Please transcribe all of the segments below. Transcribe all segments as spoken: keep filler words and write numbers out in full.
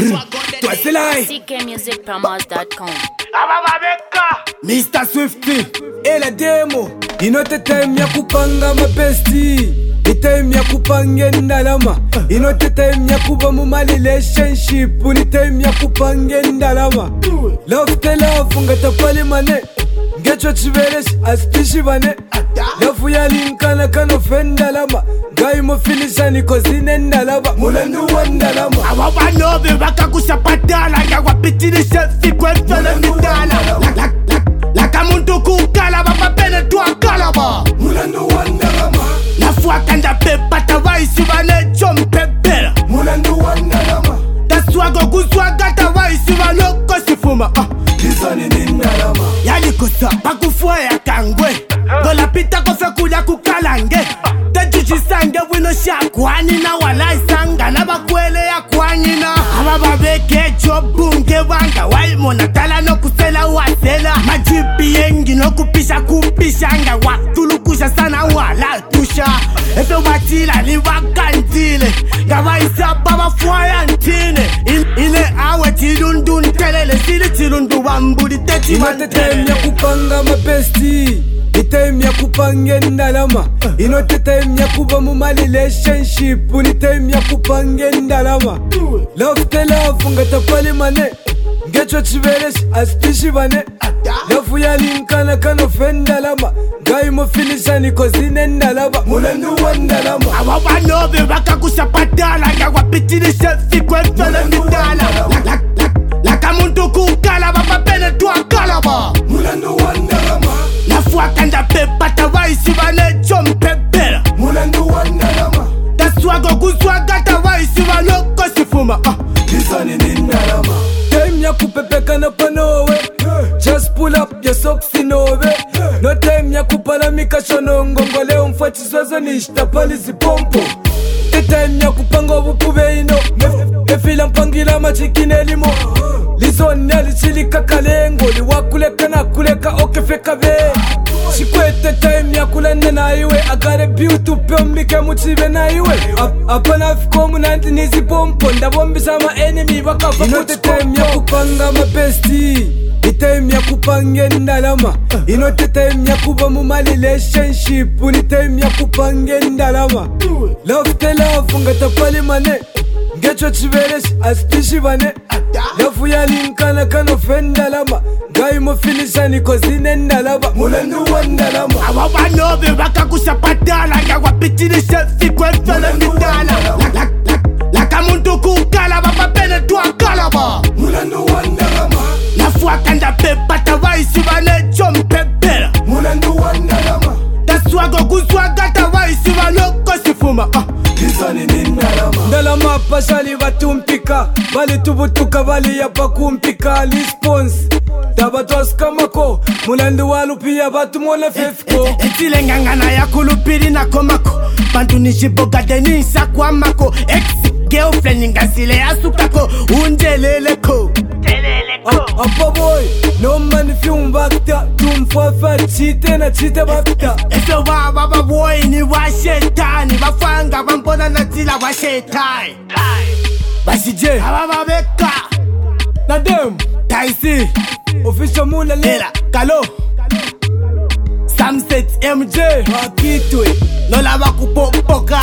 Toi c'est là C K music promos dot com. Mister Swifty et la démo. Inote time ya kupanga mapesti, time ya kupanga ndalama. Inote time ya kuba mu relationship, ni time ya kupanga ndalama. Love te love ngata pali mane, ngecho chiveres aspishi bane. Love ya linkana kano fendalama, gai mo filishani kozine ndalama. Mulandu wandalama. Awa nobe baka kusapatala, ya wapitini selfie kwentele mitala. Laka muntu kukala baba pene tuwa kalaba. Mulandu wandalama. Lafua kanda pepa tawai sivane chompepela. Mulandu wandalama. Taswago kuswaga tawai sivano kosifuma. Kisani nindalama. Yani kusa pakufua ya kangwe. Gola pita kofe kuja kukalange. Tejuchisange wino shakwani na walai sanga na bakwele ya kwanyina. Aba babeke chobunge wanga waimona tala no kusela wasela. Majipi yengi no kupisha kupishanga watulukusha sana wala tusha. Efe watila ni wakantile gawa isa baba fuaya ntine. Ile awe tilundun telele sili tilundu wambudi teti mantele. Inote time ya kupanga mapesti, time ya kupanga ndalama. Inote time ya kuba mu relationship, ni time ya kupanga ndalama. Love te love ngata pali mane, ngecho chiveres aspishi bane. Love ya linkana kano fendalama, gai mo filishani kozine ndalama. Mulandu wandalama. Awa nobe baka kusapatala, ya wapitini selfie kwentele mitala. Laka muntu kukala baba pene tuwa kalaba. Mulandu wandalama. Lafua kanda pepa tawai sivane chompepela. Mulandu wandalama. Taswago kuswaga tawai sivano kosifuma. Kisani nindalama. Time ya kupepeka na panowe, just pull up your socks in over. No time ya kupalamika shonongo, ngole mfati zozo nishta pali zipompo. The time ya kupanga wupube ino, mefila mpangila machikine limo. Lizoni alichilika kalengo, liwakuleka na kuleka okefeka be. Shikwete time ya kulende na iwe, agare beauty pyombike muchive na iwe. Apana fikomu nanti nizi pompo, ndabombi sama enemy wakafa. Inote time ya kupanga mapesti, time ya kupanga ndalama. Inote time ya kuba mu relationship, ni time ya kupanga ndalama. Love te love ngata pali mane, ngecho chiveres aspishi bane. Love ya linkana kano fendalama, gai mo filishani kozine ndalama. Mulandu wandalama. Awa nobe baka kusapatala, ya wapitini selfie kwentele mitala. Laka muntu kukala baba pene tuwa kalaba. Mulandu wandalama. Lafua kanda pepa tawai sivane chompepela. Mulandu wandalama. Taswago kuswaga tawai sivano kosifuma. Kisani nindalama. Ndalama pashali batumpika, bali tubutuka bali yapa kumpika. Response tabatos kamako, mulandu walupia batu mole fefko. Etile ngangana ya kulupiri na komako, bantu nishiboga denisa kwa mako. Ex girlfriend ngasile ya sukako, undeleleko Appa boy, no man film bakta, tumfafa chite na chite bakta. Eso wa baba boy ni wa shetani, bafanga bambona na tila wa shetani. Basi J, ababa beka na dem, Taisi, official mula lela, kalo Samset M J, wakitwe, lola wakupopoka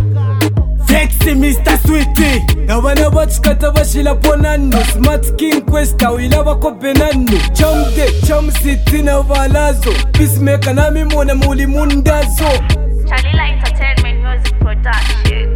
Sexy Mister Sweetie. Nabana batskata bashila ponano, Smart King Questa wila wako benano. Chamde, cham city na valazo, Peacemaker nami mwana muli mundazo. Chalila Entertainment Music Production.